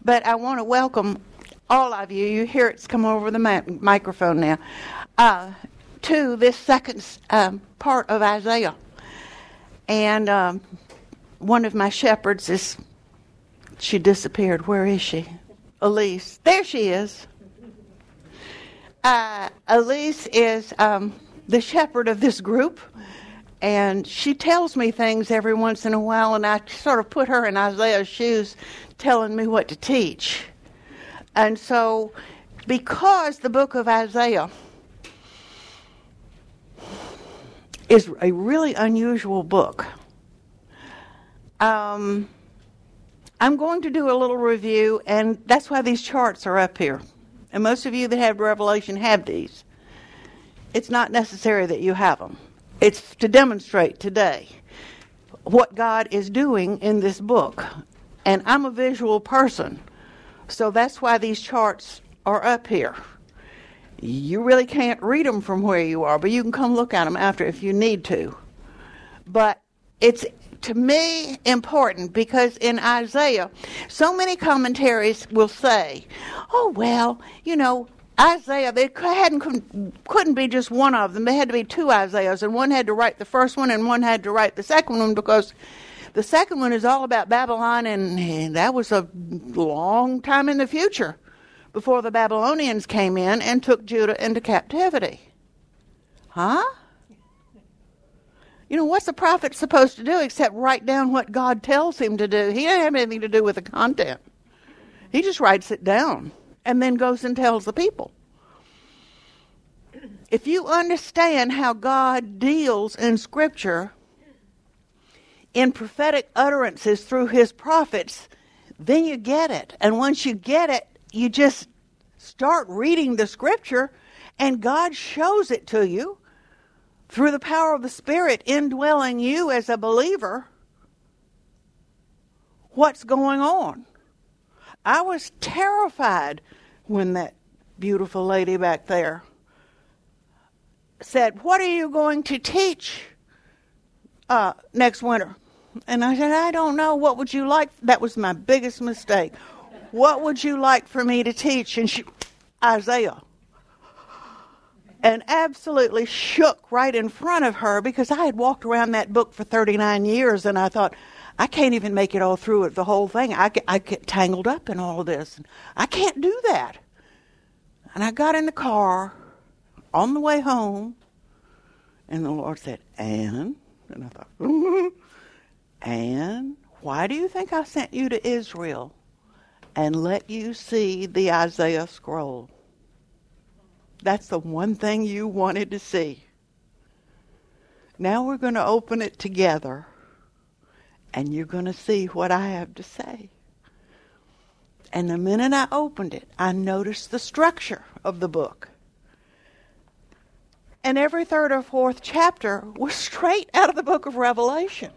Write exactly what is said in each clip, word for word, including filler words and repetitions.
but I want to welcome all of you. You hear it's come over the ma- microphone now. Uh, to this second um, part of Isaiah. And um, one of my shepherds is, she disappeared. Where is she? Elise. There she is. Uh, Elise is um, the shepherd of this group. And she tells me things every once in a while, and I sort of put her in Isaiah's shoes, telling me what to teach. And so, because the book of Isaiah is a really unusual book, um, I'm going to do a little review, and that's why these charts are up here. And most of you that have Revelation have these. It's not necessary that you have them. It's to demonstrate today what God is doing in this book. And I'm a visual person, so that's why these charts are up here. You really can't read them from where you are, but you can come look at them after if you need to. But it's, to me, important because in Isaiah, so many commentaries will say, oh, well, you know, Isaiah, they hadn't, couldn't, couldn't be just one of them. They had to be two Isaiahs, and one had to write the first one, and one had to write the second one, because the second one is all about Babylon, and, and that was a long time in the future before the Babylonians came in and took Judah into captivity. Huh? You know, what's the prophet supposed to do except write down what God tells him to do? He doesn't have anything to do with the content. He just writes it down and then goes and tells the people. If you understand how God deals in Scripture in prophetic utterances through his prophets, then you get it. And once you get it, you just start reading the Scripture, and God shows it to you through the power of the Spirit indwelling you as a believer what's going on. I was terrified when that beautiful lady back there said, what are you going to teach uh, next winter? And I said, I don't know. What would you like? That was my biggest mistake. What would you like for me to teach? And she, Isaiah. And absolutely shook right in front of her, because I had walked around that book for thirty-nine years, and I thought, I can't even make it all through it, the whole thing. I get, I get tangled up in all of this. I can't do that. And I got in the car on the way home, and the Lord said, Ann? And I thought, mm-hmm. Ann, why do you think I sent you to Israel and let you see the Isaiah scroll? That's the one thing you wanted to see. Now we're going to open it together, and you're going to see what I have to say. And the minute I opened it, I noticed the structure of the book. And every third or fourth chapter was straight out of the book of Revelation.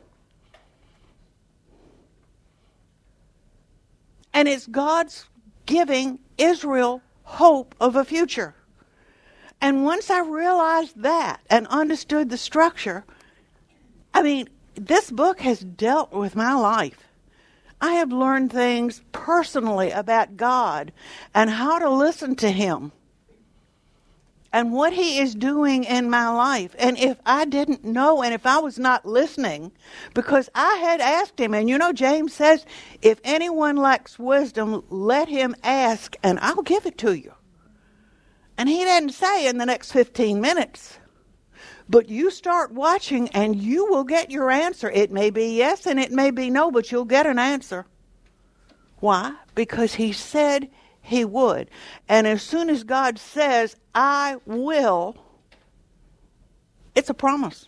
And it's God's giving Israel hope of a future. And once I realized that and understood the structure, I mean, this book has dealt with my life. I have learned things personally about God and how to listen to him and what he is doing in my life. And if I didn't know, and if I was not listening, because I had asked him, and you know, James says, if anyone lacks wisdom, let him ask, and I'll give it to you. And he didn't say in the next fifteen minutes. But you start watching and you will get your answer. It may be yes and it may be no, but you'll get an answer. Why? Because he said he would. And as soon as God says, I will, it's a promise.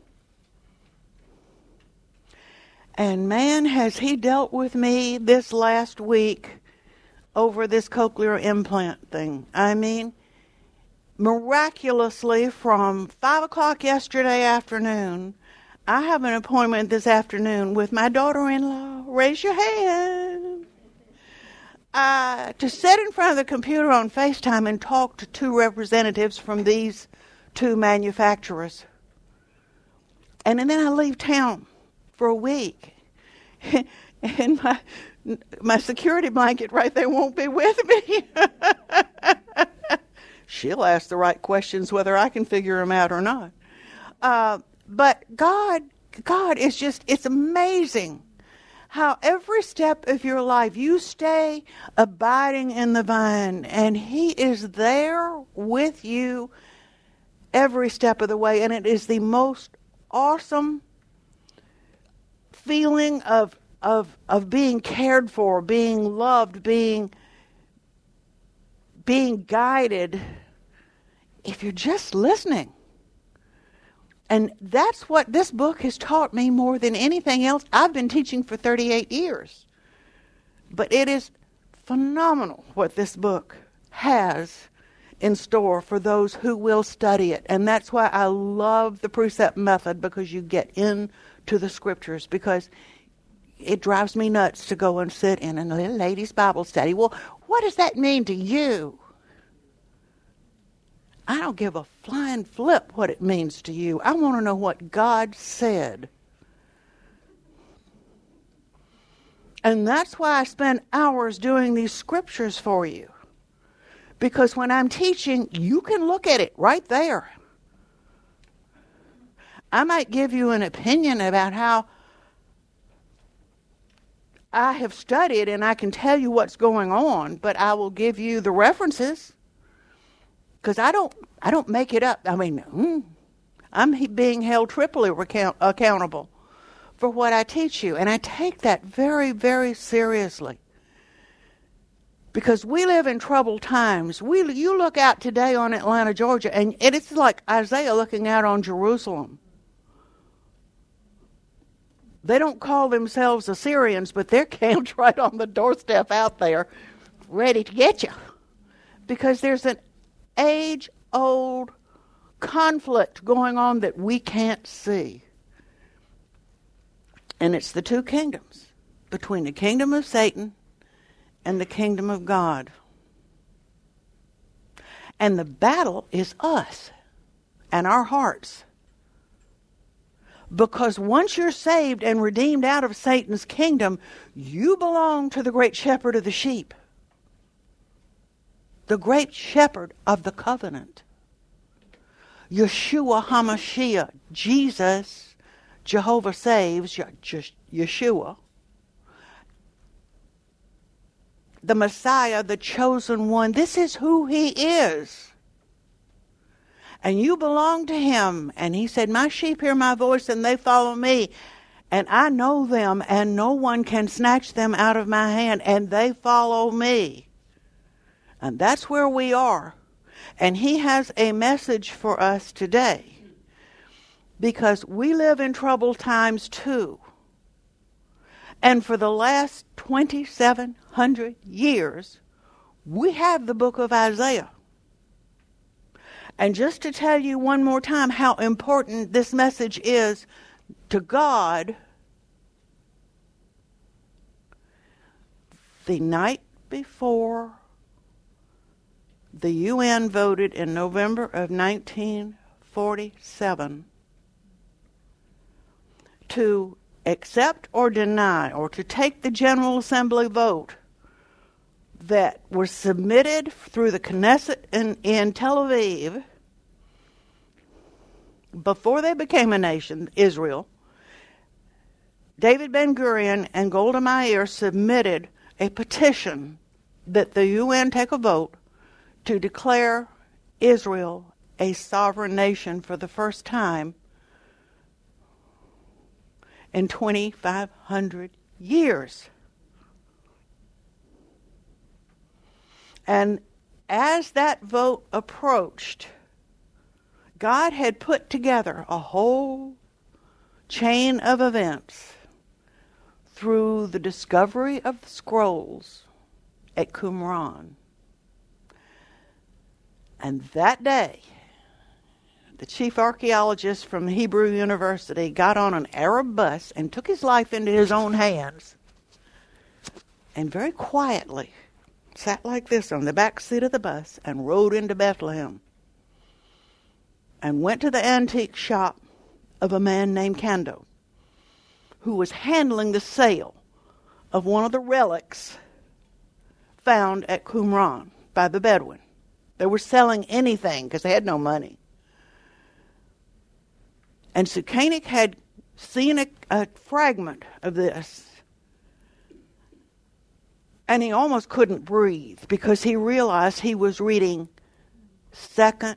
And man, has he dealt with me this last week over this cochlear implant thing. I mean, miraculously, from five o'clock yesterday afternoon, I have an appointment this afternoon with my daughter-in-law. Raise your hand. Uh, to sit in front of the computer on FaceTime and talk to two representatives from these two manufacturers. And, and then I leave town for a week. And my My security blanket right there won't be with me. She'll ask the right questions whether I can figure them out or not. Uh, but God, God is just, it's amazing how every step of your life you stay abiding in the vine, and He is there with you every step of the way. And it is the most awesome feeling of of of being cared for, being loved, being being guided, if you're just listening. And that's what this book has taught me more than anything else. I've been teaching for thirty-eight years. But it is phenomenal what this book has in store for those who will study it. And that's why I love the precept method, because you get into the scriptures. Because it drives me nuts to go and sit in a little ladies' Bible study. Well, what does that mean to you? I don't give a flying flip what it means to you. I want to know what God said. And that's why I spend hours doing these scriptures for you. Because when I'm teaching, you can look at it right there. I might give you an opinion about how I have studied, and I can tell you what's going on, but I will give you the references. Because I don't, I don't make it up. I mean, mm, I'm being held triply recount, accountable for what I teach you. And I take that very, very seriously. Because we live in troubled times. We, you look out today on Atlanta, Georgia, and it's like Isaiah looking out on Jerusalem. They don't call themselves Assyrians, but they're camped right on the doorstep out there, ready to get you. Because there's an age-old conflict going on that we can't see. And it's the two kingdoms, between the kingdom of Satan and the kingdom of God. And the battle is us and our hearts. Because once you're saved and redeemed out of Satan's kingdom, you belong to the great shepherd of the sheep. The great shepherd of the covenant. Yeshua HaMashiach, Jesus, Jehovah saves, Yeshua. The Messiah, the chosen one. This is who He is. And you belong to Him. And He said, my sheep hear my voice and they follow me. And I know them and no one can snatch them out of my hand. And they follow me. And that's where we are. And He has a message for us today. Because we live in troubled times too. And for the last twenty-seven hundred years, we have the book of Isaiah. And just to tell you one more time how important this message is to God, the night before the U N voted in November of nineteen forty-seven to accept or deny, or to take the General Assembly vote that was submitted through the Knesset in, in Tel Aviv before they became a nation, Israel. David Ben-Gurion and Golda Meir submitted a petition that the U N take a vote to declare Israel a sovereign nation for the first time in twenty-five hundred years. And as that vote approached, God had put together a whole chain of events through the discovery of the scrolls at Qumran. And that day, the chief archaeologist from Hebrew University got on an Arab bus and took his life into his own hands. And very quietly sat like this on the back seat of the bus and rode into Bethlehem. And went to the antique shop of a man named Kando, who was handling the sale of one of the relics found at Qumran by the Bedouin. They were selling anything because they had no money. And Sukenik had seen a, a fragment of this, and he almost couldn't breathe because he realized he was reading second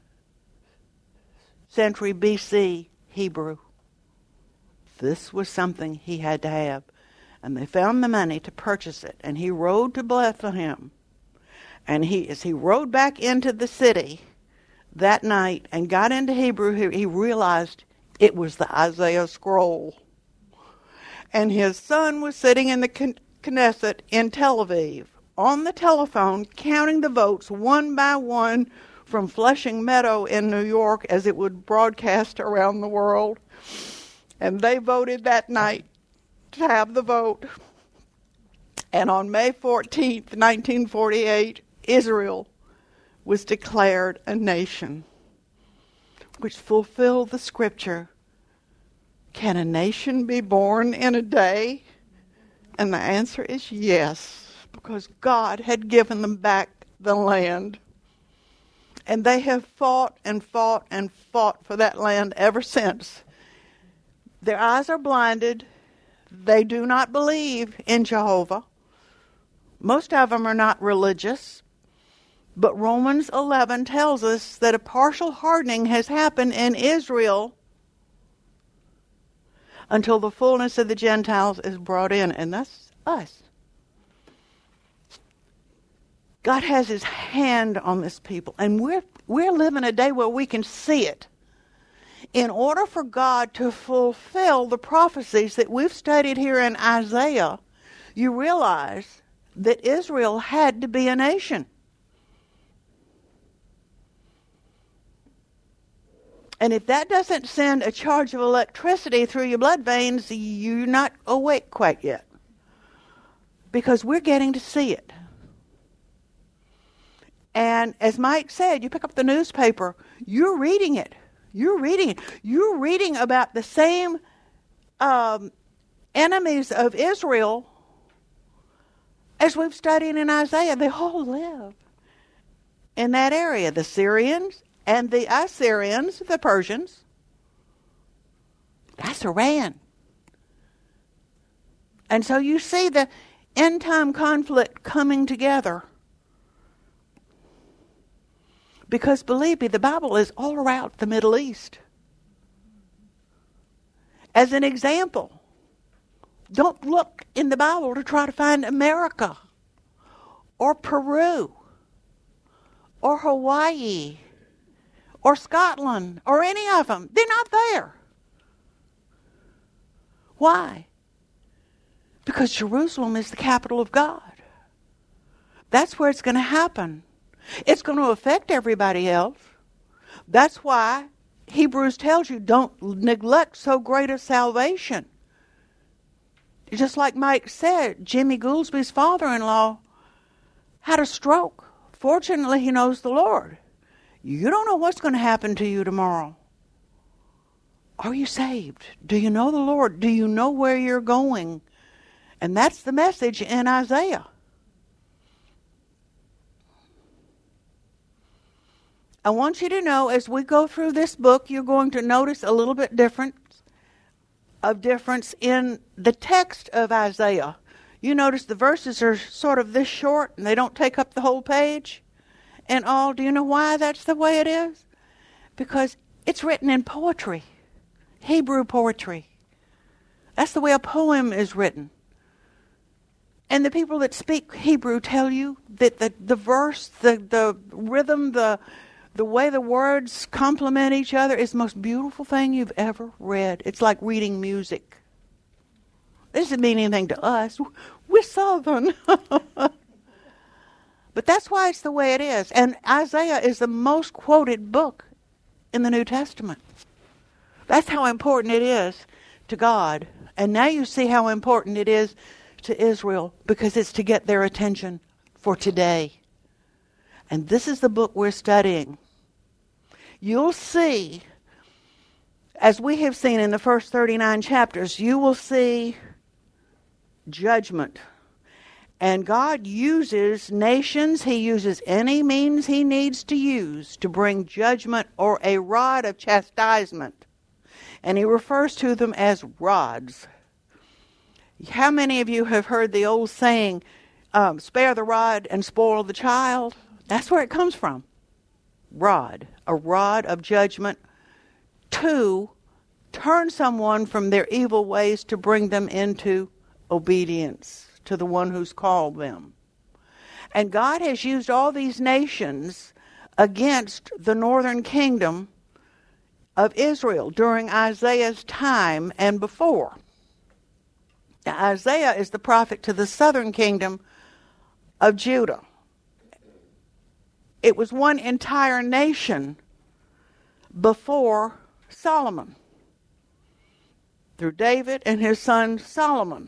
century B C Hebrew. This was something he had to have. And they found the money to purchase it. And he rode to Bethlehem. And he, as he rode back into the city that night and got into Hebrew, he, he realized it was the Isaiah scroll. And his son was sitting in the Knesset in Tel Aviv on the telephone counting the votes one by one from Flushing Meadow in New York as it would broadcast around the world. And they voted that night to have the vote. And on May fourteenth, nineteen forty-eight, Israel was declared a nation, which fulfilled the scripture, can a nation be born in a day? And the answer is yes, because God had given them back the land. And they have fought and fought and fought for that land ever since. Their eyes are blinded. They do not believe in Jehovah. Most of them are not religious. But Romans eleven tells us that a partial hardening has happened in Israel until the fullness of the Gentiles is brought in. And that's us. God has his hand on this people. And we're, we're living a day where we can see it. In order for God to fulfill the prophecies that we've studied here in Isaiah, you realize that Israel had to be a nation. And if that doesn't send a charge of electricity through your blood veins, you're not awake quite yet. Because we're getting to see it. And as Mike said, you pick up the newspaper, you're reading it. You're reading it. You're reading about the same um, enemies of Israel as we've studied in Isaiah. They all live in that area. The Syrians and the Assyrians, the Persians. That's Iran. And so you see the end-time conflict coming together. Because believe me, the Bible is all around the Middle East. As an example, don't look in the Bible to try to find America or Peru or Hawaii or Scotland or any of them. They're not there. Why? Because Jerusalem is the capital of God. That's where it's going to happen. It's going to affect everybody else. That's why Hebrews tells you don't neglect so great a salvation. Just like Mike said, Jimmy Goolsby's father-in-law had a stroke. Fortunately, he knows the Lord. You don't know what's going to happen to you tomorrow. Are you saved? Do you know the Lord? Do you know where you're going? And that's the message in Isaiah. I want you to know, as we go through this book, you're going to notice a little bit different of difference in the text of Isaiah. You notice the verses are sort of this short, and they don't take up the whole page and all. Do you know why that's the way it is? Because it's written in poetry, Hebrew poetry. That's the way a poem is written. And the people that speak Hebrew tell you that the, the verse, the, the rhythm, the The way the words complement each other is the most beautiful thing you've ever read. It's like reading music. It doesn't mean anything to us. We're Southern. But that's why it's the way it is. And Isaiah is the most quoted book in the New Testament. That's how important it is to God. And now you see how important it is to Israel, because it's to get their attention for today. And this is the book we're studying. You'll see, as we have seen in the first thirty-nine chapters, you will see judgment. And God uses nations, He uses any means He needs to use to bring judgment or a rod of chastisement. And He refers to them as rods. How many of you have heard the old saying, um, spare the rod and spoil the child? That's where it comes from. Rod. A rod of judgment to turn someone from their evil ways to bring them into obedience to the one who's called them. And God has used all these nations against the northern kingdom of Israel during Isaiah's time and before. Now, Isaiah is the prophet to the southern kingdom of Judah. It was one entire nation before Solomon, through David and his son Solomon.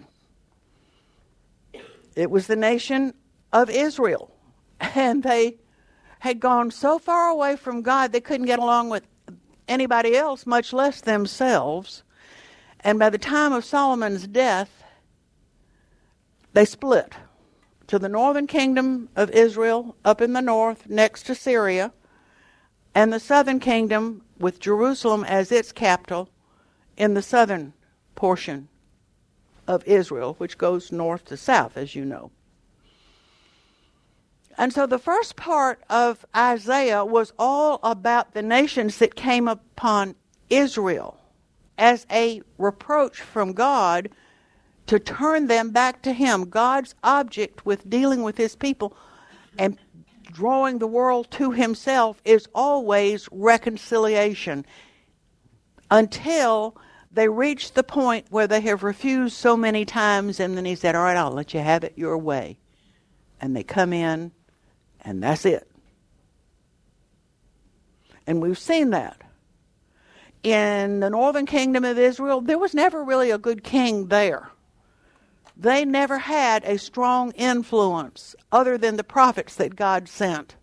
It was the nation of Israel. And they had gone so far away from God they couldn't get along with anybody else, much less themselves. And by the time of Solomon's death, they split to the northern kingdom of Israel up in the north next to Syria, and the southern kingdom with Jerusalem as its capital in the southern portion of Israel, which goes north to south, as you know. And so the first part of Isaiah was all about the nations that came upon Israel as a reproach from God to turn them back to Him. God's object with dealing with His people and drawing the world to Himself is always reconciliation, until they reach the point where they have refused so many times, and then He said, all right, I'll let you have it your way. And they come in, and that's it. And we've seen that. In the northern kingdom of Israel, there was never really a good king there. They never had a strong influence other than the prophets that God sent.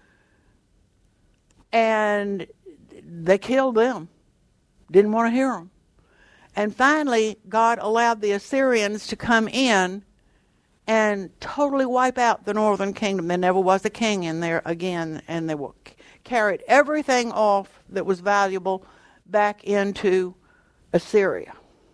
And they killed them. Didn't want to hear them. And finally, God allowed the Assyrians to come in and totally wipe out the northern kingdom. There never was a king in there again, and they were, carried everything off that was valuable back into Assyria.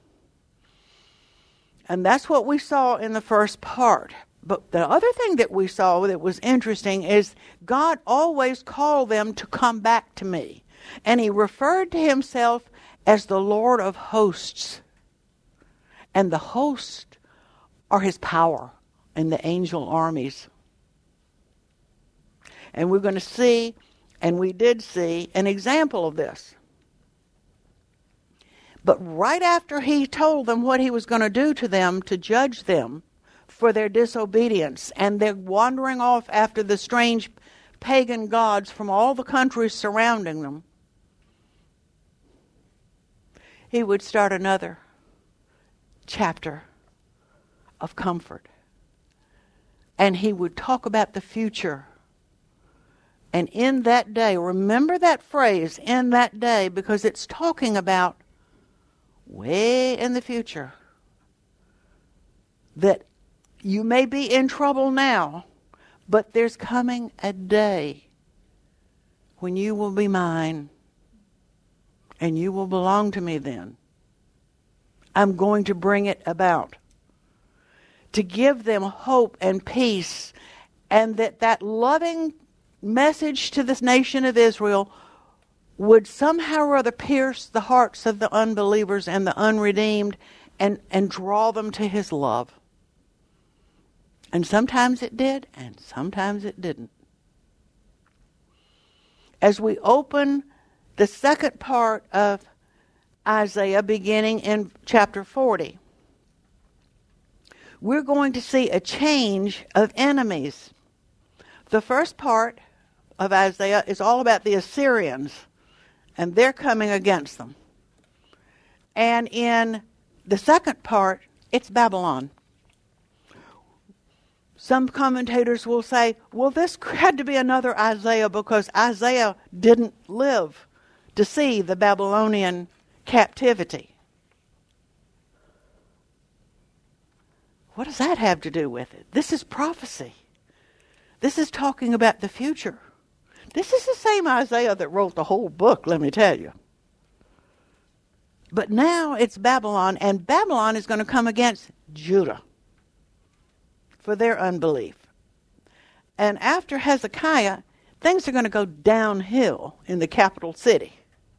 And that's what we saw in the first part. But the other thing that we saw that was interesting is God always called them to come back to me. And He referred to Himself as the Lord of hosts. And the hosts are His power and the angel armies. And we're going to see, and we did see, an example of this. But right after He told them what He was going to do to them to judge them for their disobedience and their wandering off after the strange pagan gods from all the countries surrounding them, He would start another chapter of comfort. And He would talk about the future. And in that day, remember that phrase, in that day, because it's talking about way in the future. That you may be in trouble now, but there's coming a day when you will be mine. And you will belong to me then. I'm going to bring it about. To give them hope and peace. And that that loving message to this nation of Israel would somehow or other pierce the hearts of the unbelievers and the unredeemed. And, and draw them to His love. And sometimes it did. And sometimes it didn't. As we open the second part of Isaiah, beginning in chapter forty, we're going to see a change of enemies. The first part of Isaiah is all about the Assyrians, and they're coming against them. And in the second part, it's Babylon. Some commentators will say, well, this had to be another Isaiah because Isaiah didn't live to see the Babylonian captivity. What does that have to do with it? This is prophecy. This is talking about the future. This is the same Isaiah that wrote the whole book, let me tell you. But now it's Babylon, and Babylon is going to come against Judah for their unbelief. And after Hezekiah, things are going to go downhill in the capital city.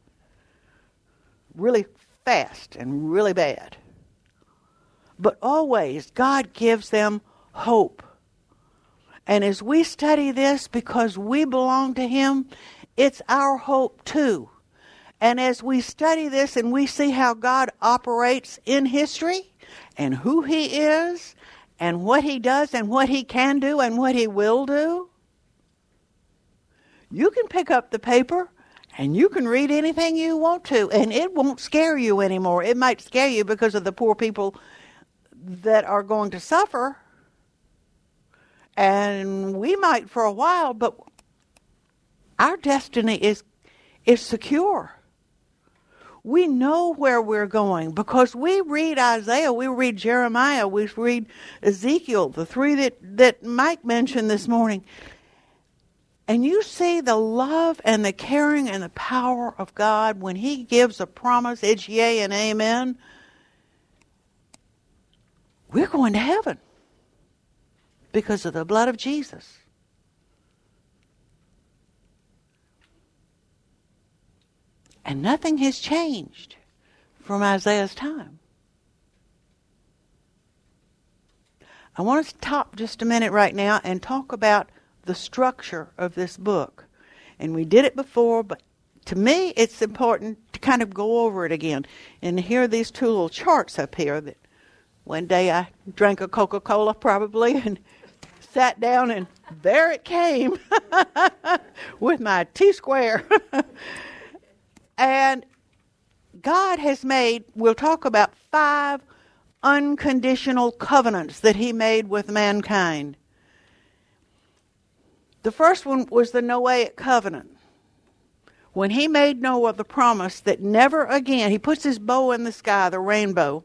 Really fast and really bad. But always, God gives them hope. And as we study this, because we belong to Him, it's our hope too. And as we study this and we see how God operates in history and who He is and what He does and what He can do and what He will do, you can pick up the paper and you can read anything you want to, and it won't scare you anymore. It might scare you because of the poor people that are going to suffer, and we might for a while, but our destiny is is secure. We know where we're going because we read Isaiah, we read Jeremiah, we read Ezekiel, the three that, that Mike mentioned this morning. And you see the love and the caring and the power of God when He gives a promise, it's yea and amen. We're going to heaven because of the blood of Jesus. And nothing has changed from Isaiah's time. I want to stop just a minute right now and talk about the structure of this book. And we did it before, but to me it's important to kind of go over it again. And here are these two little charts up here that one day I drank a Coca-Cola probably and sat down and there it came with my T-square. And God has made, we'll talk about five unconditional covenants that He made with mankind. The first one was the Noahic covenant. When He made Noah the promise that never again, He puts His bow in the sky, the rainbow,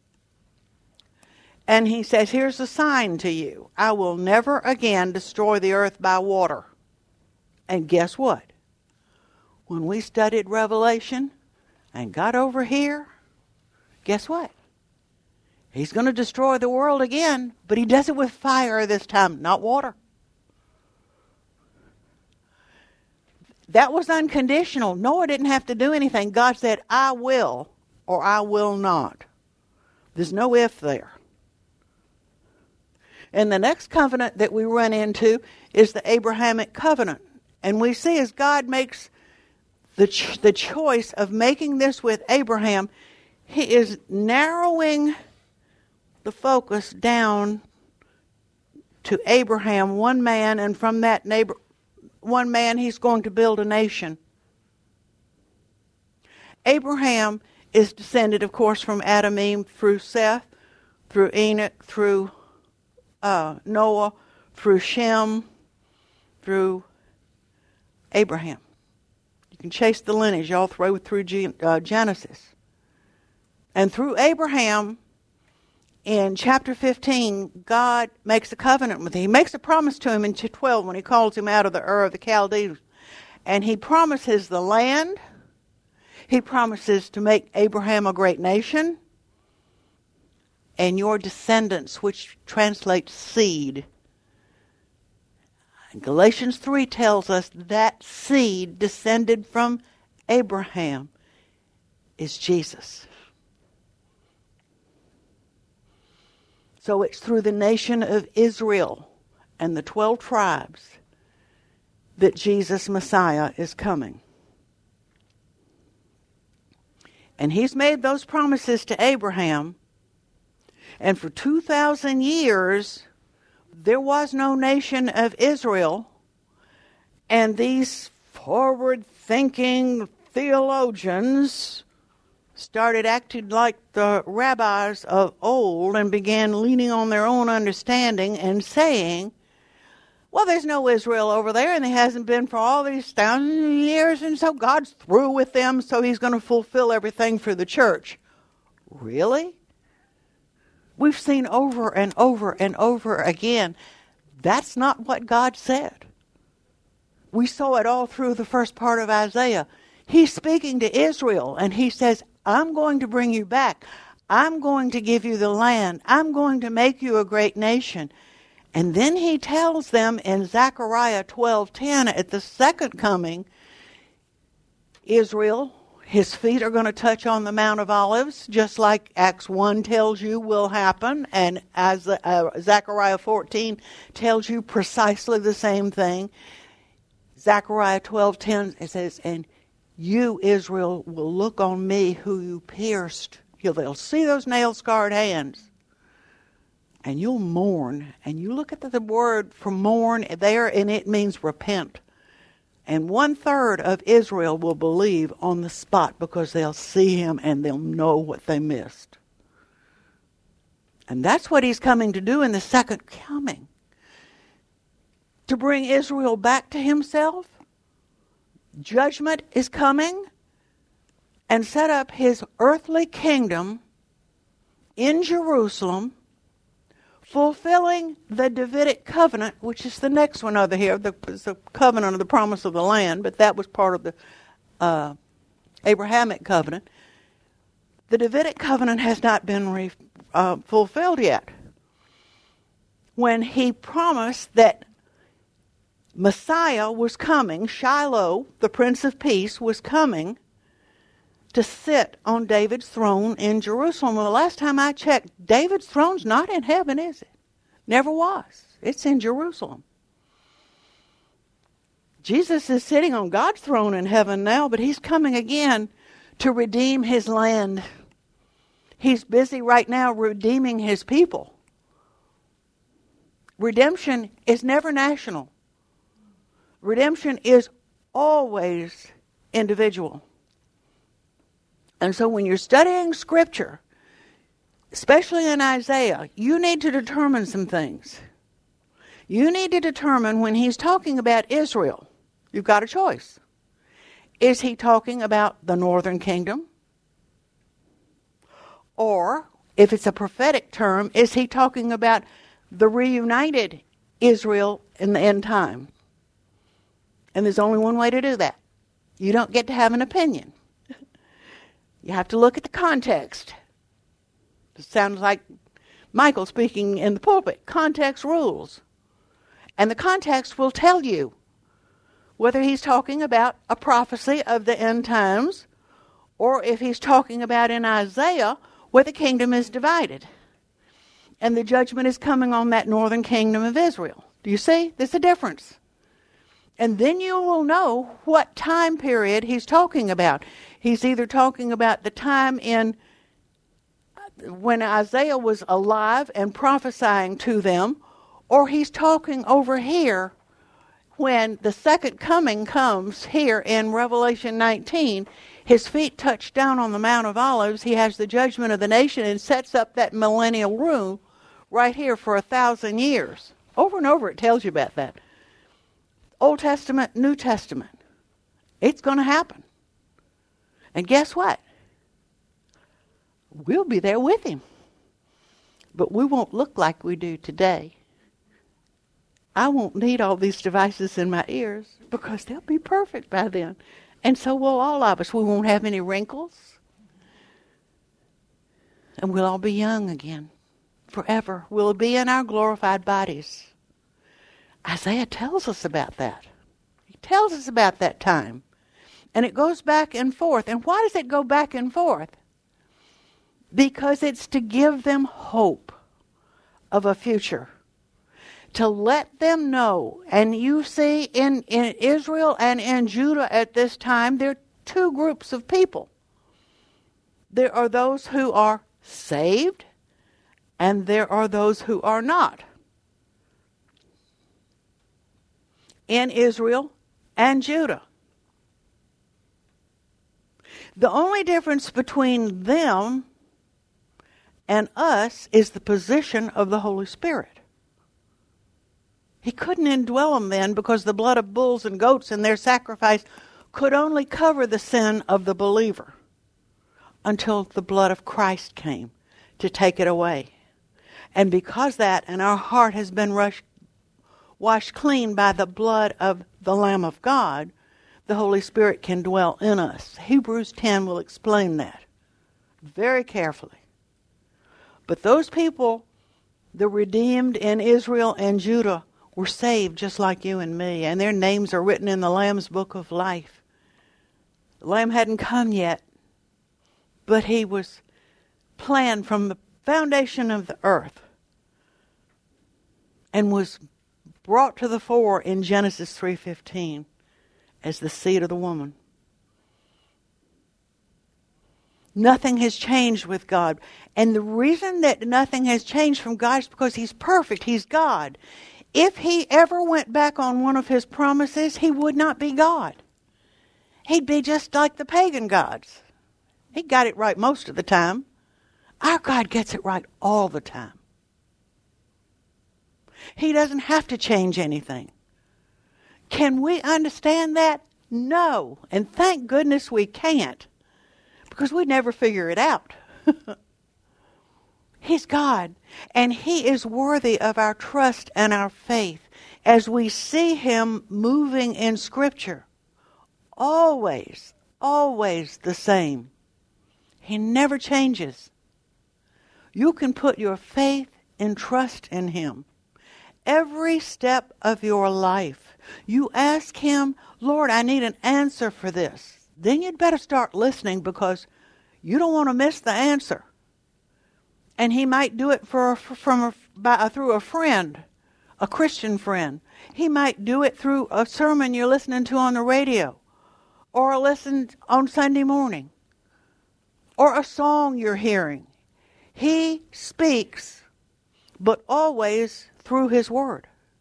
and He says, here's a sign to you. I will never again destroy the earth by water. And guess what? When we studied Revelation and got over here, guess what? He's going to destroy the world again, but He does it with fire this time, not water. That was unconditional. Noah didn't have to do anything. God said, I will or I will not. There's no if there. And the next covenant that we run into is the Abrahamic covenant. And we see as God makes the, ch- the choice of making this with Abraham, He is narrowing the focus down to Abraham, one man, and from that neighbor, one man, He's going to build a nation. Abraham is descended, of course, from Adam, Eve, through Seth, through Enoch, through uh, Noah, through Shem, through Abraham. You can chase the lineage all through through Gen- uh, Genesis. And through Abraham, in chapter fifteen, God makes a covenant with him. He makes a promise to him in chapter twelve when He calls him out of the Ur of the Chaldees. And He promises the land. He promises to make Abraham a great nation. And your descendants, which translates seed. And Galatians three tells us that seed descended from Abraham is Jesus. So it's through the nation of Israel and the twelve tribes that Jesus Messiah is coming. And He's made those promises to Abraham. And for two thousand years, there was no nation of Israel. And these forward-thinking theologians started acting like the rabbis of old and began leaning on their own understanding and saying, well, there's no Israel over there, and there hasn't been for all these thousands of years, and so God's through with them, so He's going to fulfill everything for the church. Really? We've seen over and over and over again, that's not what God said. We saw it all through the first part of Isaiah. He's speaking to Israel, and he says, I'm going to bring you back. I'm going to give you the land. I'm going to make you a great nation. And then he tells them in Zechariah twelve ten, at the second coming, Israel, his feet are going to touch on the Mount of Olives, just like Acts one tells you will happen, and as uh, Zechariah fourteen tells you precisely the same thing. Zechariah twelve ten, it says, and you, Israel, will look on me who you pierced. You'll, they'll see those nail-scarred hands, and you'll mourn. And you look at the, the word for mourn there, and it means repent. And one-third of Israel will believe on the spot because they'll see him and they'll know what they missed. And that's what he's coming to do in the second coming. To bring Israel back to himself. Judgment is coming. And set up his earthly kingdom in Jerusalem, fulfilling the Davidic covenant, which is the next one over here, the, the covenant of the promise of the land, but that was part of the uh, Abrahamic covenant. The Davidic covenant has not been re, uh, fulfilled yet. When he promised that Messiah was coming, Shiloh, the Prince of Peace, was coming to sit on David's throne in Jerusalem. Well, the last time I checked, David's throne's not in heaven, is it? Never was. It's in Jerusalem. Jesus is sitting on God's throne in heaven now, but he's coming again to redeem his land. He's busy right now redeeming his people. Redemption is never national. Redemption is always individual. And so when you're studying Scripture, especially in Isaiah, you need to determine some things. You need to determine when he's talking about Israel, you've got a choice. Is he talking about the northern kingdom? Or, if it's a prophetic term, is he talking about the reunited Israel in the end time? And there's only one way to do that. You don't get to have an opinion. You have to look at the context. It sounds like Michael speaking in the pulpit. Context rules. And the context will tell you whether he's talking about a prophecy of the end times or if he's talking about in Isaiah where the kingdom is divided. And the judgment is coming on that northern kingdom of Israel. Do you see? There's a difference. And then you will know what time period he's talking about. He's either talking about the time in when Isaiah was alive and prophesying to them, or he's talking over here when the second coming comes here in Revelation nineteen. His feet touch down on the Mount of Olives. He has the judgment of the nation and sets up that millennial rule right here for a thousand years. Over and over it tells you about that. Old Testament, New Testament. It's going to happen. And guess what? We'll be there with him. But we won't look like we do today. I won't need all these devices in my ears because they'll be perfect by then. And so will all of us. We won't have any wrinkles. And we'll all be young again. Forever. We'll be in our glorified bodies. Isaiah tells us about that. He tells us about that time. And it goes back and forth. And why does it go back and forth? Because it's to give them hope of a future. To let them know. And you see in, in Israel and in Judah at this time, there are two groups of people. There are those who are saved, and there are those who are not. In Israel and Judah. The only difference between them and us is the position of the Holy Spirit. He couldn't indwell them then because the blood of bulls and goats and their sacrifice could only cover the sin of the believer until the blood of Christ came to take it away. And because that, and our heart has been rushed, washed clean by the blood of the Lamb of God, the Holy Spirit can dwell in us. Hebrews ten will explain that very carefully. But those people, the redeemed in Israel and Judah, were saved just like you and me, and their names are written in the Lamb's book of life. The Lamb hadn't come yet, but he was planned from the foundation of the earth and was brought to the fore in Genesis three fifteen as the seed of the woman. Nothing has changed with God. And the reason that nothing has changed from God is because He's perfect. He's God. If He ever went back on one of His promises, He would not be God. He'd be just like the pagan gods. He got it right most of the time. Our God gets it right all the time. He doesn't have to change anything. Can we understand that? No. And thank goodness we can't. Because we'd never figure it out. He's God. And He is worthy of our trust and our faith as we see Him moving in Scripture. Always, always the same. He never changes. You can put your faith and trust in Him. Every step of your life, you ask Him, Lord, I need an answer for this. Then you'd better start listening because you don't want to miss the answer. And He might do it for from a, by, through a friend, a Christian friend. He might do it through a sermon you're listening to on the radio, or a listen on Sunday morning, or a song you're hearing. He speaks, but always through His Word.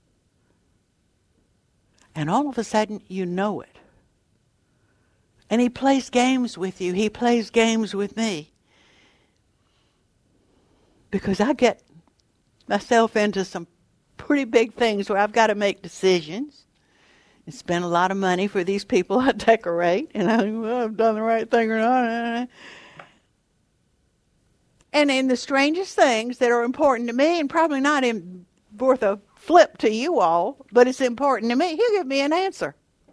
And all of a sudden, you know it. And He plays games with you. He plays games with me. Because I get myself into some pretty big things where I've got to make decisions and spend a lot of money for these people I decorate. And I think, well, I've done the right thing or not. And in the strangest things that are important to me, and probably not in, worth a flip to you all, but it's important to me, He'll give me an answer.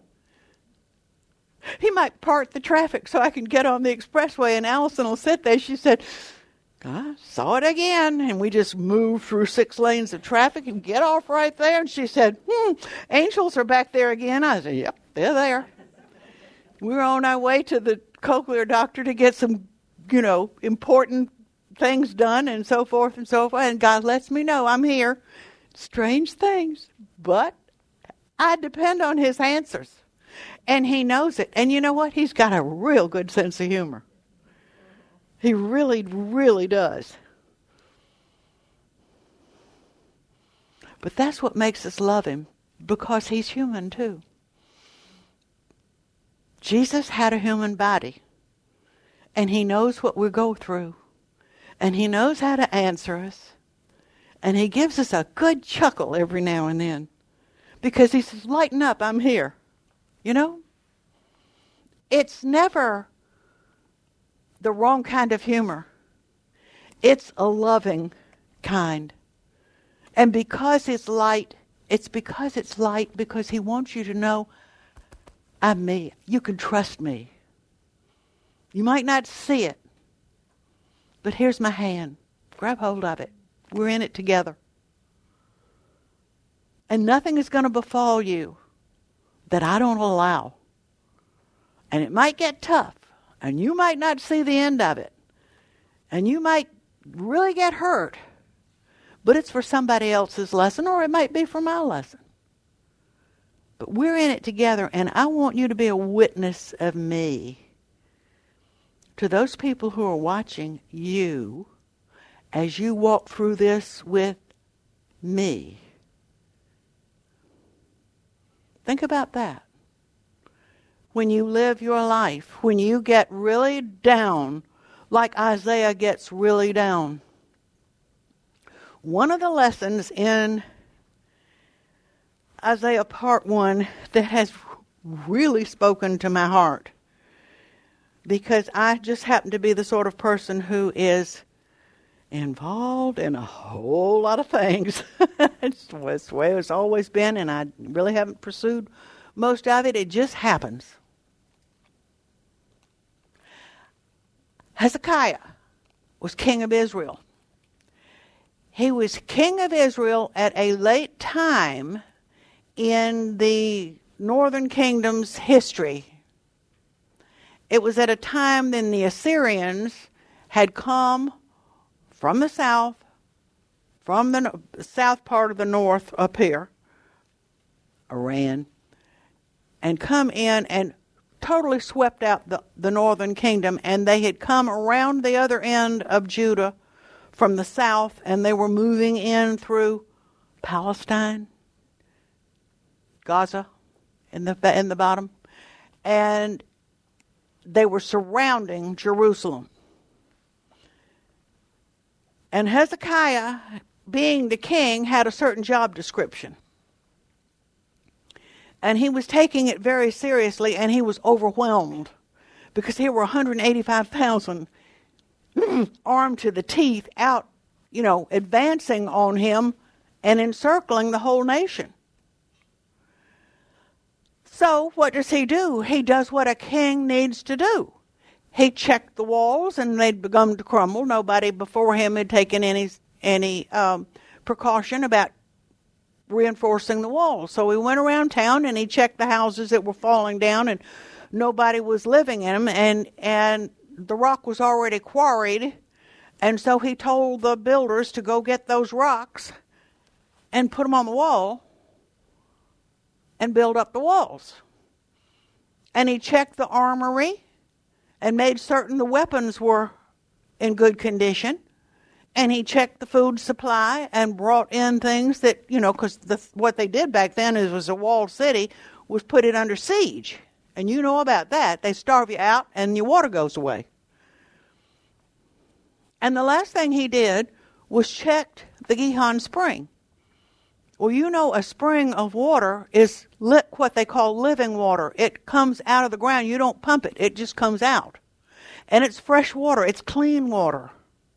He might part the traffic so I can get on the expressway, and Allison will sit there. She said, I saw it again. And we just moved through six lanes of traffic and get off right there. And she said, hmm, angels are back there again. I said, yep, they're there. We were on our way to the cochlear doctor to get some, you know, important things done and so forth and so forth. And God lets me know I'm here. Strange things. But I depend on His answers. And He knows it. And you know what? He's got a real good sense of humor. He really, really does. But that's what makes us love Him, because He's human too. Jesus had a human body. And He knows what we go through. And He knows how to answer us. And He gives us a good chuckle every now and then. Because He says, lighten up, I'm here. You know? It's never the wrong kind of humor. It's a loving kind. And because it's light, it's because it's light because He wants you to know, I'm me. You can trust me. You might not see it, but here's my hand. Grab hold of it. We're in it together. And nothing is going to befall you that I don't allow. And it might get tough. And you might not see the end of it. And you might really get hurt. But it's for somebody else's lesson, or it might be for my lesson. But we're in it together, and I want you to be a witness of me to those people who are watching you as you walk through this with me. Think about that. When you live your life, when you get really down, like Isaiah gets really down. One of the lessons in Isaiah part one that has really spoken to my heart, because I just happen to be the sort of person who is involved in a whole lot of things. It's the way it's always been, and I really haven't pursued most of it. It just happens. Hezekiah was king of Israel. He was king of Israel at a late time in the northern kingdom's history. It was at a time when the Assyrians had come from the south, from the south part of the north up here, Iran, and come in and totally swept out the, the northern kingdom, and they had come around the other end of Judah from the south, and they were moving in through Palestine, Gaza, in the in the bottom, and they were surrounding Jerusalem. And Hezekiah, being the king, had a certain job description. And he was taking it very seriously, and he was overwhelmed because there were one hundred eighty-five thousand armed to the teeth out, you know, advancing on him and encircling the whole nation. So what does he do? He does what a king needs to do. He checked the walls, and they'd begun to crumble. Nobody before him had taken any any um, precaution about reinforcing the walls. So he went around town, and he checked the houses that were falling down, and nobody was living in them, and, and the rock was already quarried. And so he told the builders to go get those rocks and put them on the wall and build up the walls. And he checked the armory and made certain the weapons were in good condition. And he checked the food supply and brought in things that, you know, because what they did back then is was a walled city, was put it under siege. And you know about that. They starve you out and your water goes away. And the last thing he did was checked the Gihon spring. Well, you know, a spring of water is lit, what they call living water. It comes out of the ground. You don't pump it. It just comes out. And it's fresh water. It's clean water.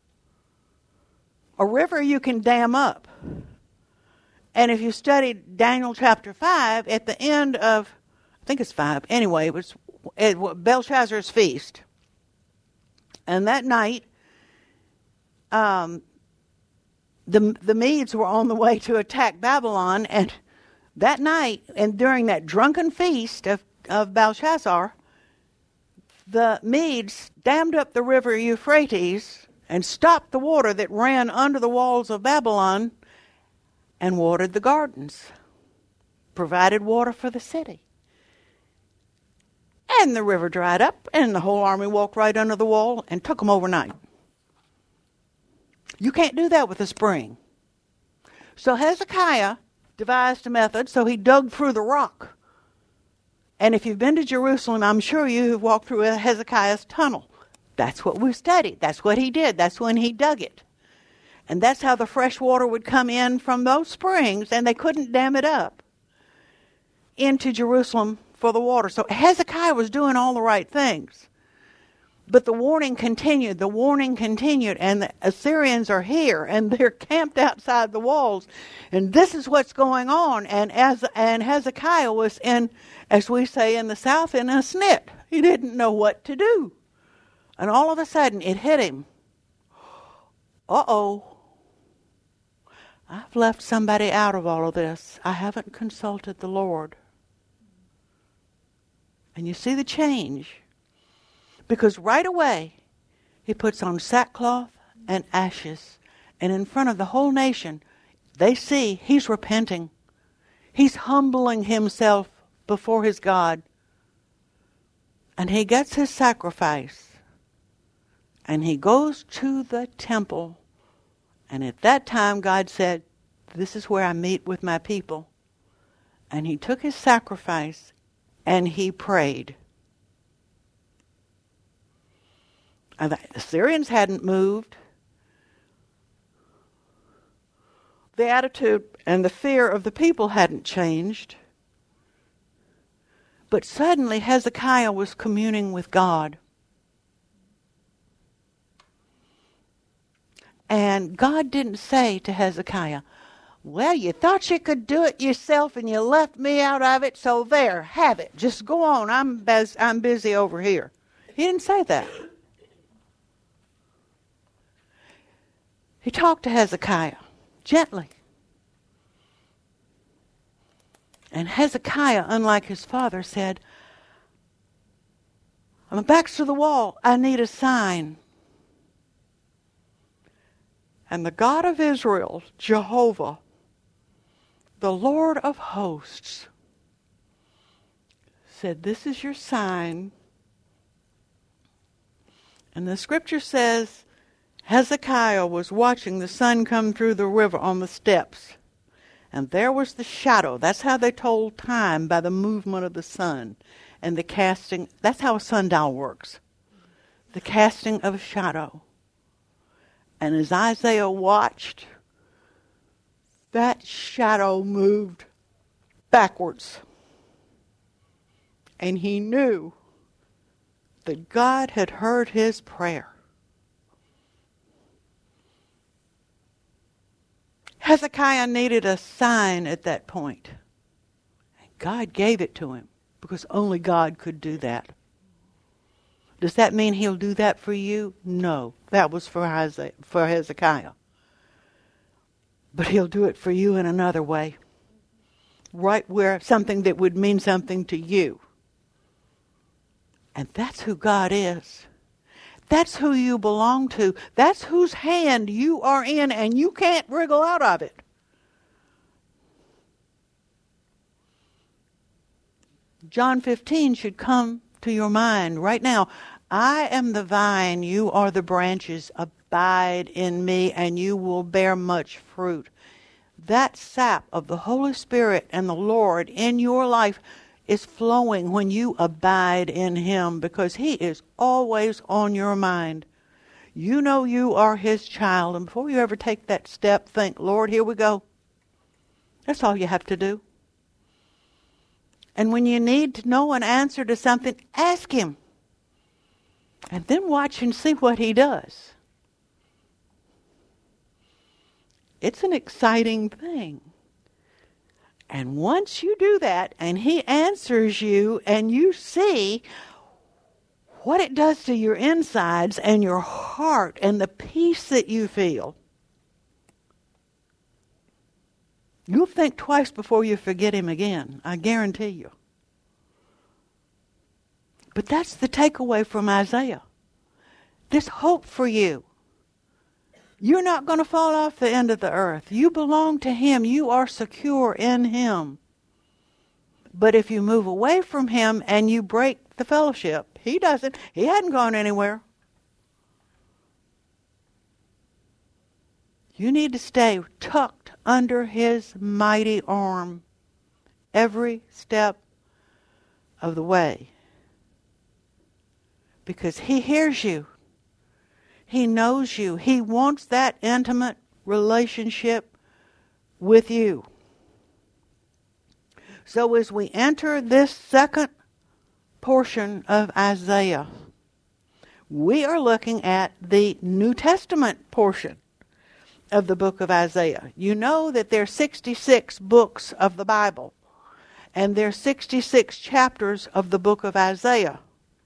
A river you can dam up. And if you studied Daniel chapter five, at the end of, I think it's five, anyway, it was, it was Belshazzar's feast. And that night, um, the the Medes were on the way to attack Babylon, and that night, and during that drunken feast of, of Belshazzar, the Medes dammed up the river Euphrates and stopped the water that ran under the walls of Babylon and watered the gardens, provided water for the city. And the river dried up, and the whole army walked right under the wall and took them overnight. You can't do that with a spring. So Hezekiah devised a method, so he dug through the rock. And if you've been to Jerusalem, I'm sure you have walked through Hezekiah's tunnel. That's what we studied. That's what he did. That's when he dug it. And that's how the fresh water would come in from those springs, and they couldn't dam it up into Jerusalem for the water. So Hezekiah was doing all the right things. But the warning continued, the warning continued, and the Assyrians are here, and they're camped outside the walls. And this is what's going on. And as and Hezekiah was in, as we say in the South, in a snit. He didn't know what to do. And all of a sudden, it hit him. Uh-oh. I've left somebody out of all of this. I haven't consulted the Lord. And you see the change. Because right away, he puts on sackcloth and ashes. And in front of the whole nation, they see he's repenting. He's humbling himself before his God. And he gets his sacrifice. And he goes to the temple. And at that time, God said, this is where I meet with my people. And he took his sacrifice and he prayed. And the Assyrians hadn't moved. The attitude and the fear of the people hadn't changed. But suddenly Hezekiah was communing with God. And God didn't say to Hezekiah, well, you thought you could do it yourself and you left me out of it, so there, have it. Just go on. I'm, bus- I'm busy over here. He didn't say that. He talked to Hezekiah gently. And Hezekiah, unlike his father, said, my back's to the wall. I need a sign. And the God of Israel, Jehovah, the Lord of hosts, said, this is your sign. And the scripture says Hezekiah was watching the sun come through the river on the steps. And there was the shadow. That's how they told time, by the movement of the sun. And the casting, that's how a sundial works. The casting of a shadow. And as Isaiah watched, that shadow moved backwards. And he knew that God had heard his prayer. Hezekiah needed a sign at that point. And God gave it to him, because only God could do that. Does that mean he'll do that for you? No. That was for Isaiah, for Hezekiah. But he'll do it for you in another way. Right where something that would mean something to you. And that's who God is. That's who you belong to. That's whose hand you are in, and you can't wriggle out of it. John fifteen should come to your mind right now. I am the vine, you are the branches. Abide in me, and you will bear much fruit. That sap of the Holy Spirit and the Lord in your life is flowing when you abide in him, because he is always on your mind. You know you are his child, and before you ever take that step, think, Lord, here we go. That's all you have to do. And when you need to know an answer to something, ask him. And then watch and see what he does. It's an exciting thing. And once you do that, and he answers you, and you see what it does to your insides and your heart and the peace that you feel, you'll think twice before you forget him again. I guarantee you. But that's the takeaway from Isaiah. This hope for you. You're not going to fall off the end of the earth. You belong to him. You are secure in him. But if you move away from him and you break the fellowship, he doesn't. He hadn't gone anywhere. You need to stay tucked under his mighty arm every step of the way. Because he hears you. He knows you. He wants that intimate relationship with you. So as we enter this second portion of Isaiah, we are looking at the New Testament portion of the book of Isaiah. You know that there are sixty-six books of the Bible, and there are sixty-six chapters of the book of Isaiah.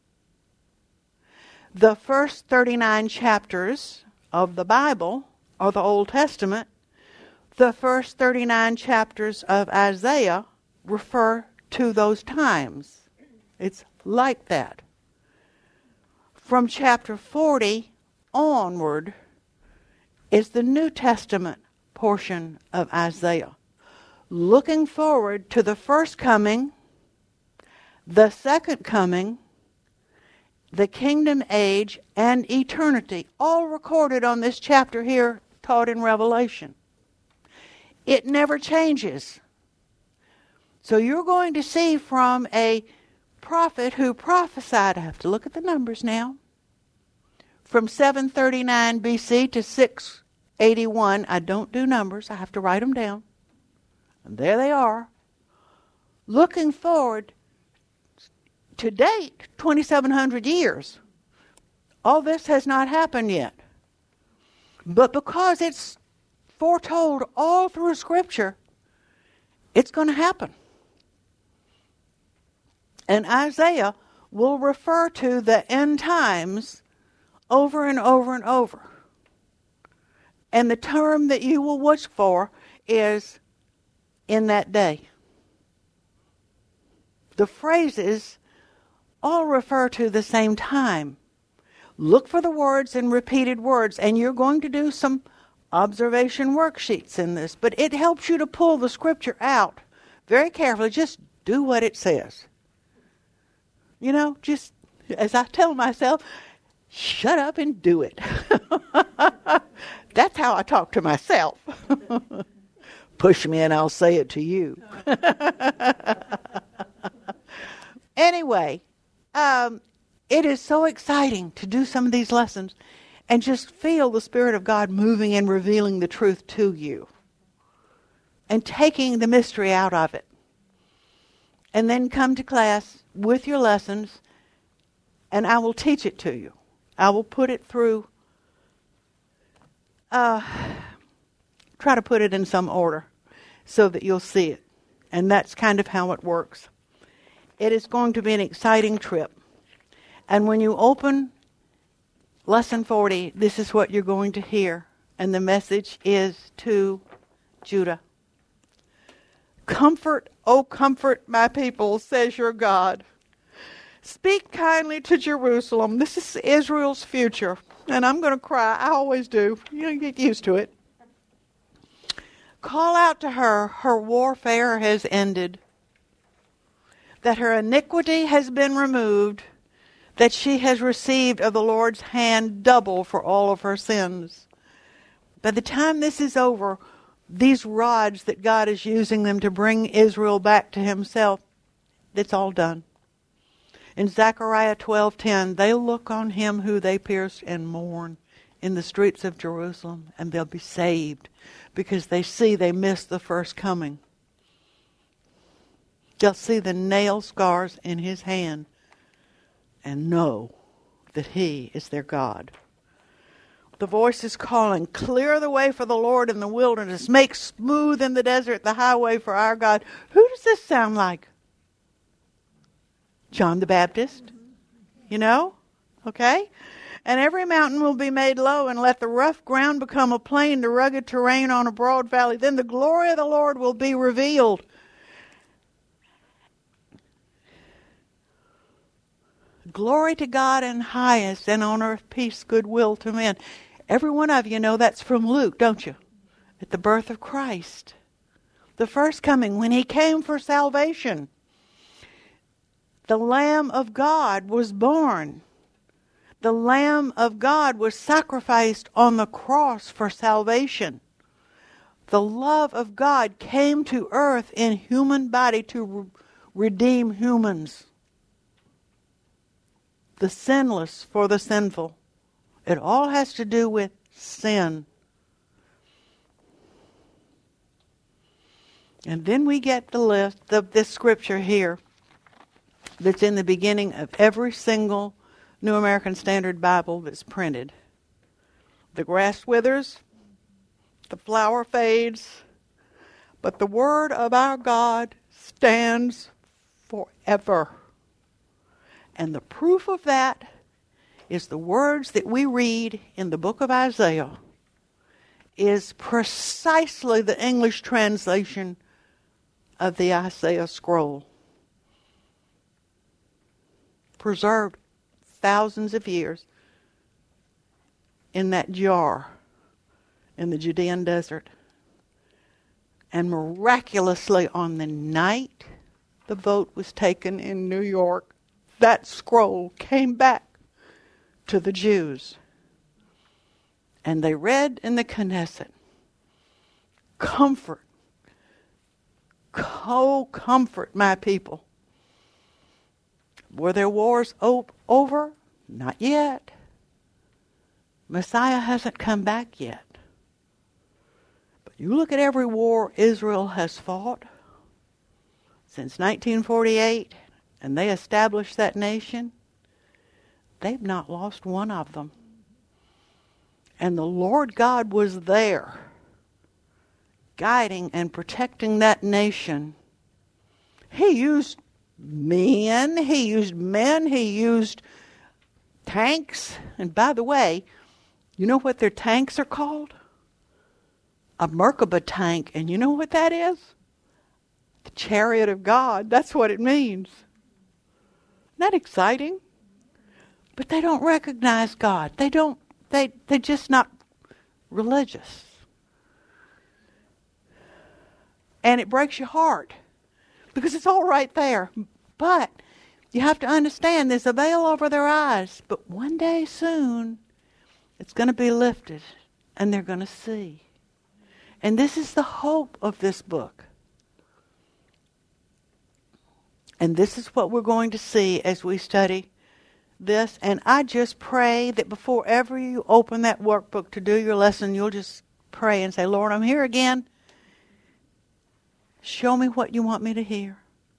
The first thirty-nine chapters of the Bible, or the Old Testament, the first thirty-nine chapters of Isaiah refer to those times. It's like that. From chapter forty onward is the New Testament portion of Isaiah, looking forward to the first coming, the second coming, the kingdom age, and eternity, all recorded on this chapter here, taught in Revelation. It never changes. So you're going to see from a prophet who prophesied, I have to look at the numbers now, from seven thirty-nine B C to six eighty-one. I don't do numbers, I have to write them down. And there they are. Looking forward to date, twenty-seven hundred years. All this has not happened yet. But because it's foretold all through Scripture, it's going to happen. And Isaiah will refer to the end times over and over and over. And the term that you will watch for is in that day. The phrases all refer to the same time. Look for the words and repeated words, and you're going to do some observation worksheets in this, but it helps you to pull the Scripture out very carefully. Just do what it says. You know, just as I tell myself, shut up and do it. That's how I talk to myself. Push me and I'll say it to you. Anyway, um, it is so exciting to do some of these lessons and just feel the Spirit of God moving and revealing the truth to you and taking the mystery out of it. And then come to class with your lessons, and I will teach it to you. I will put it through, uh, try to put it in some order so that you'll see it. And that's kind of how it works. It is going to be an exciting trip. And when you open Lesson forty, this is what you're going to hear. And the message is to Judah. Comfort, O comfort my people, says your God. Speak kindly to Jerusalem. This is Israel's future. And I'm going to cry. I always do. You get used to it. Call out to her, her warfare has ended. That her iniquity has been removed. That she has received of the Lord's hand double for all of her sins. By the time this is over, these rods that God is using them to bring Israel back to himself, it's all done. In Zechariah twelve ten, they look on him who they pierced and mourn in the streets of Jerusalem, and they'll be saved because they see they missed the first coming. They'll see the nail scars in his hand and know that he is their God. The voice is calling, clear the way for the Lord in the wilderness. Make smooth in the desert the highway for our God. Who does this sound like? John the Baptist. You know? Okay? And every mountain will be made low, and let the rough ground become a plain, the rugged terrain on a broad valley. Then the glory of the Lord will be revealed. Glory to God in highest, and on earth peace, goodwill to men. Every one of you know that's from Luke, don't you? At the birth of Christ. The first coming, when he came for salvation. The Lamb of God was born. The Lamb of God was sacrificed on the cross for salvation. The love of God came to earth in human body to re- redeem humans. The sinless for the sinful. It all has to do with sin. And then we get the list of this scripture here that's in the beginning of every single New American Standard Bible that's printed. The grass withers, the flower fades, but the word of our God stands forever. And the proof of that is the words that we read in the book of Isaiah is precisely the English translation of the Isaiah scroll. Preserved thousands of years in that jar in the Judean desert. And miraculously on the night the vote was taken in New York, that scroll came back to the Jews. And they read in the Knesset, comfort, oh, comfort my people. Were their wars o- over? Not yet. Messiah hasn't come back yet. But you look at every war Israel has fought since nineteen forty-eight, and they established that nation. They've not lost one of them. And the Lord God was there, guiding and protecting that nation. He used men, he used men, he used tanks. And by the way, you know what their tanks are called? A Merkaba tank. And you know what that is? The chariot of God. That's what it means. Isn't that exciting? But they don't recognize God. They don't, they, they're just not religious. And it breaks your heart. Because it's all right there. But you have to understand there's a veil over their eyes. But one day soon, it's going to be lifted. And they're going to see. And this is the hope of this book. And this is what we're going to see as we study this. And I just pray that before ever you open that workbook to do your lesson, you'll just pray and say, Lord, I'm here again. Show me what you want me to hear.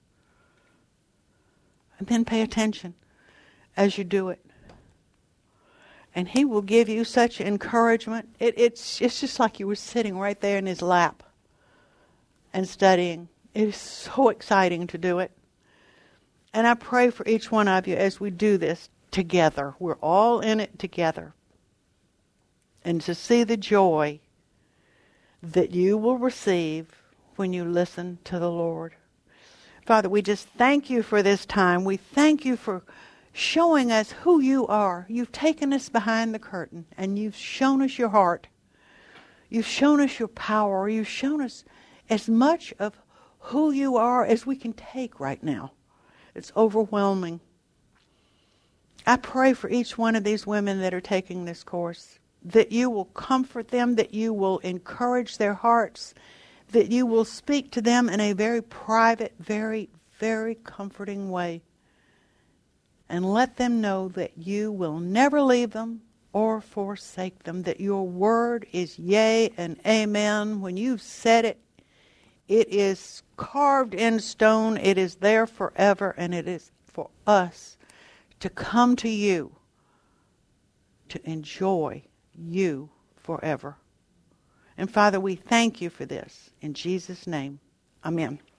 And then pay attention as you do it. And He will give you such encouragement. It, it's, it's just like you were sitting right there in His lap and studying. It is so exciting to do it. And I pray for each one of you as we do this together. We're all in it together. And to see the joy that you will receive when you listen to the Lord. Father, we just thank you for this time. We thank you for showing us who you are. You've taken us behind the curtain and you've shown us your heart. You've shown us your power. You've shown us as much of who you are as we can take right now. It's overwhelming. I pray for each one of these women that are taking this course, that you will comfort them, that you will encourage their hearts, that you will speak to them in a very private, very, very comforting way. And let them know that you will never leave them or forsake them, that your word is yea and amen. When you've said it, it is carved in stone. It is there forever, and it is for us to come to you, to enjoy you forever. And Father, we thank you for this. In Jesus' name, amen.